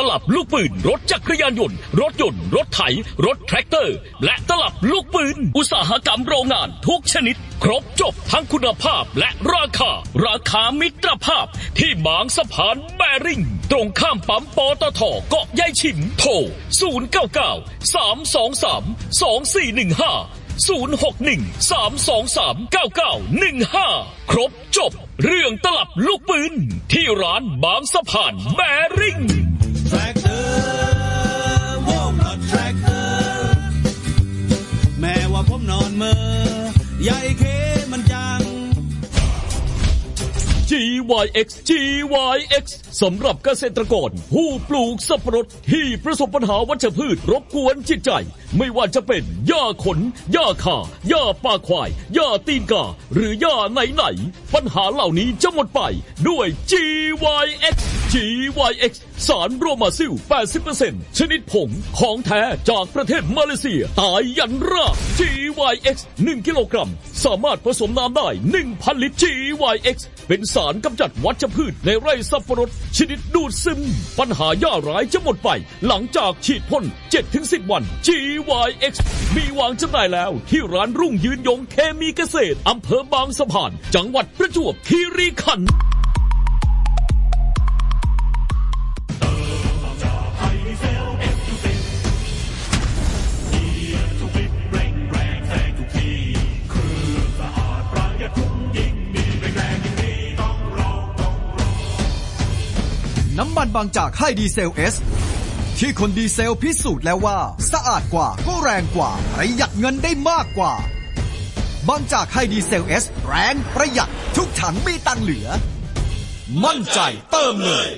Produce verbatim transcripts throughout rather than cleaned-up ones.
ลับลูกปืนรถจักรยานยนต์รถยนต์รถไถรถแทรกเตอร์และตลับลูกปืนอุตสาหกรรมโรงงานทุกชนิดครบจบทั้งคุณภาพและราคาราคามิตรภาพที่บางสะพานแบริ่งตรงข้ามปั๊มปตท.เกาะยายฉิมโทรศูนย์ เก้า เก้า สาม สอง สาม สอง สี่ หนึ่ง ห้า ศูนย์ หก หนึ่ง สาม สอง สาม เก้า เก้า หนึ่ง ห้าครบจบเรื่องตลับลูกปืนที่ร้านบางสะพานแบริ่งแม้ว่าผมนอนเมื่อใหญ่เคมันจังจี วาย เอ็กซ์ จี วาย เอ็กซ์ สำหรับเกษตรกรผู้ปลูกสับปะรดที่ประสบปัญหาวัชพืชรบกวนจิตใจไม่ว่าจะเป็นหญ้าขนหญ้าคาหญ้าปากควายหญ้าตีนกาหรือหญ้าไหนๆปัญหาเหล่านี้จะหมดไปด้วย จี วาย เอ็กซ์ จี วาย เอ็กซ์ สารโรมาซิล แปดสิบเปอร์เซ็นต์ ชนิดผงของแท้จากประเทศมาเลเซียตายยันราก จี วาย เอ็กซ์ หนึ่ง กิโลกรัมสามารถผสมน้ำได้ หนึ่งพัน ลิตร จี วาย เอ็กซ์ เป็นสารกำจัดวัชพืชในไร่สับปะรดชนิดดูดซึมปัญหาหญ้าร้ายจะหมดไปหลังจากฉีดพ่น เจ็ดถึงสิบ วัน จี วาย เอ็กซ์ มีวางจำหน่ายแล้วที่ร้านรุ่งยืนยงเคมีเกษตรอำเภอบางสะพานจังหวัดประจวบคีรีขันธ์น้ำมันบางจากให้ดีเซล เอส ที่คนดีเซลพิสูจน์แล้วว่าสะอาดกว่าก็แรงกว่าประหยัดเงินได้มากกว่าบางจากให้ดีเซล เอส แรงประหยัดทุกถังมีตังเหลือมั่นใจเติมเลย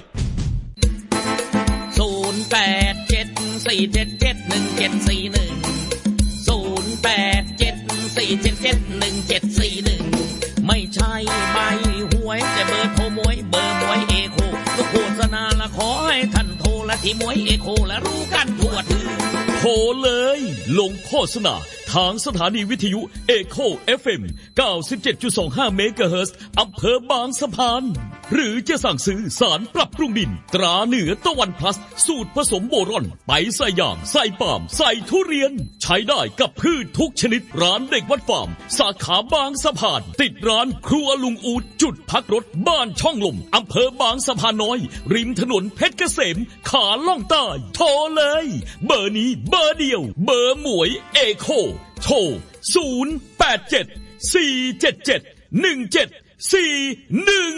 ศูนย์ แปด เจ็ด สี่ เจ็ด เจ็ด หนึ่ง เจ็ด สี่ หนึ่ง ศูนย์ แปด เจ็ด สี่ เจ็ด เจ็ด หนึ่ง เจ็ด สี่ หนึ่งไม่ใช่ใบหวยแต่เบอร์โทรมวยเบอร์มวยเอโคก็โฆษณาละขอให้ท่านโทรและที่มวยเอโคและรู้กันทั่วถึงโทรเลยลงโฆษณาทางสถานีวิทยุเอโค เอฟ เอ็ม เก้าสิบเจ็ดจุดสองห้า เมกะเฮิรตซ์อำเภอบางสะพานหรือจะสั่งซื้อสารปรับปรุงดินตราเหนือตะวันพลัสสูตรผสมโบรอนไปใส่ยางใส่ปาล์มใส่ทุเรียนใช้ได้กับพืชทุกชนิดร้านเด็กวัดฟาร์มสาขาบางสะพานติดร้านครัวลุงอูดจุดพักรถบ้านช่องลมอำเภอบางสะพานน้อยริมถนนเพชรเกษมขาล่องใต้โทรเลยเบอร์นี้เบอร์เดียวเบอร์หมวยเอโคโทรศูนย์ แปด เจ็ด สี่ เจ็ด เจ็ด หนึ่ง เจ็ด สี่ หนึ่ง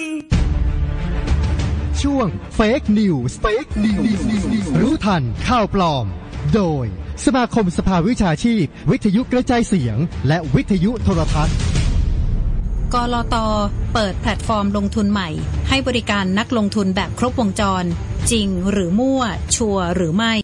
ช่วง Fake News Fake News รู้ทันข่าวปลอมโดยสมาคมสภาวิชาชีพวิทยุกระจายเสียงและวิทยุโทรทัศน์กลต.เปิดแพลตฟอร์มลงทุนใหม่ให้บริการนักลงทุนแบบครบวงจรจริงหรือมั่วชัวร์หรือไม่